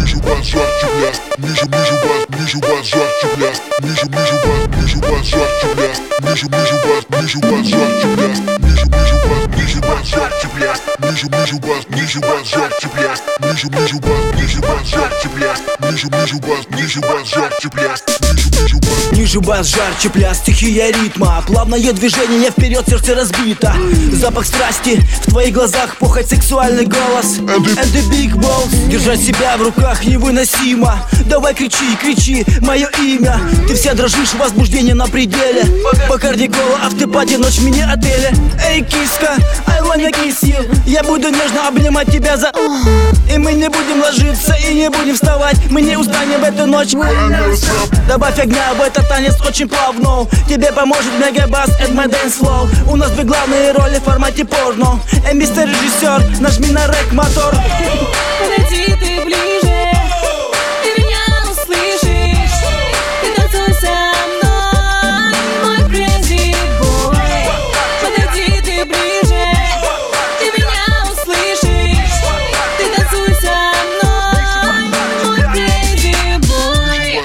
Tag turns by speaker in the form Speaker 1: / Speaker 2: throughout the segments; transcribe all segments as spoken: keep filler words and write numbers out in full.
Speaker 1: ниже бас, жарче пляс. Ниже, ниже бас, ниже бас, жарче пляс. Ниже, ниже бас, ниже бас, жарче пляс. Ниже, ниже бас, ниже бас, жарче пляс. Ниже, ниже бас, ниже бас, жарче пляс. Ниже, ниже бас, ниже бас, жарче пляс. Ниже, ниже бас, ниже бас, жарче пляс. Ниже, ниже бас, ниже бас, жарче пляс. Ниже, ниже бас.
Speaker 2: Ниже бас, жарче пляс, стихия ритма. Плавное движение, вперед, сердце разбито. Запах страсти, в твоих глазах похоть, сексуальный голос. And the big balls. Держать себя в руках невыносимо. Давай кричи, кричи мое имя. Ты вся дрожишь, возбуждение на пределе. Бакарди кола, автопати, ночь в мини-отеле. Эй, киска, I wanna kiss you. Я буду нежно обнимать тебя за... И мы не будем ложиться и не будем вставать. Мы не устанем в эту ночь. Добавь огня в этот танец очень плавно. Тебе поможет мегабас, это my dance flow. У нас две главные роли в формате порно. Эй, мистер режиссер, нажми на рэк мотор.
Speaker 3: Подойди ты ближе, ты меня услышишь. Ты танцуй со мной, мой crazy boy. Подойди ты ближе, ты меня услышишь. Ты танцуй со мной, мой crazy boy.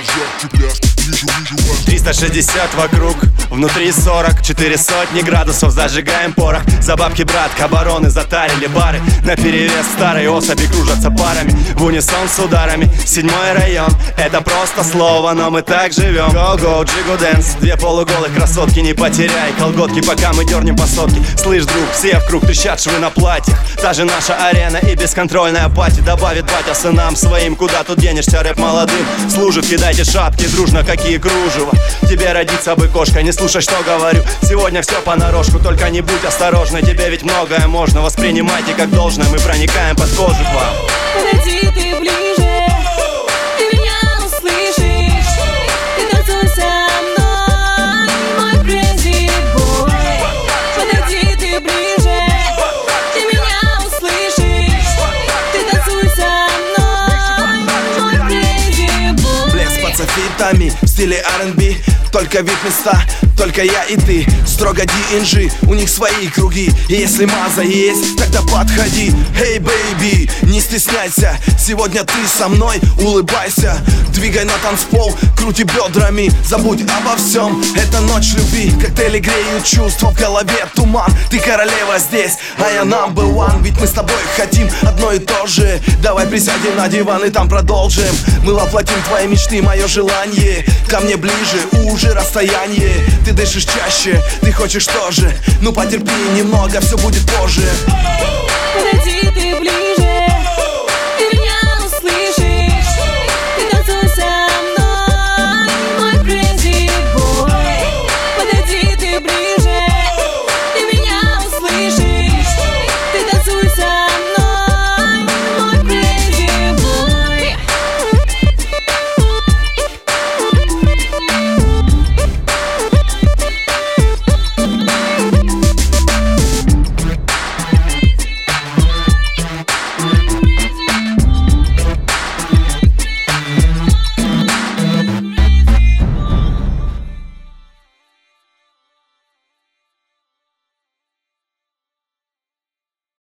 Speaker 4: триста шестьдесят вокруг, внутри сорок, четыре сотни градусов, зажигаем порох. За бабки, брат, обороны затарили бары. Наперевес старые особи кружатся парами, в унисон с ударами. Седьмой район, это просто слово, но мы так живем. Go-go, джигу дэнс, две полуголых красотки. Не потеряй колготки, пока мы дернем по сотке. Слышь, друг, все в круг трещат швы на платьях. Та же наша арена и бесконтрольная пати. Добавит батя сынам своим, куда тут денешься, рэп молодым служит. Кидайте шапки дружно, какие кружева. Тебе родиться бы кошка, не слушай, что говорю. Сегодня все понарошку, только не будь осторожна. Тебе ведь многое можно, воспринимайте как должное. Мы проникаем под кожу к вам.
Speaker 3: Подойди ты ближе, ты меня услышишь. Ты танцуй со мной, мой crazy boy. Подойди ты ближе, ты меня услышишь. Ты танцуй со мной, мой crazy boy.
Speaker 5: Блеск под софитами в стиле ар энд би. Только вип-места, только я и ты. Строго ди эн джи, у них свои круги. И если маза есть, тогда подходи. Hey, baby, не стесняйся. Сегодня ты со мной, улыбайся. Двигай на танцпол, крути бедрами. Забудь обо всем, это ночь любви. Коктейли греют чувства, в голове туман. Ты королева здесь, а я number one. Ведь мы с тобой хотим одно и то же. Давай присядем на диван и там продолжим. Мы воплотим твои мечты, мое желание. Ко мне ближе, уже расстояние. Ты дышишь чаще, ты хочешь тоже. Ну потерпи немного, все будет позже.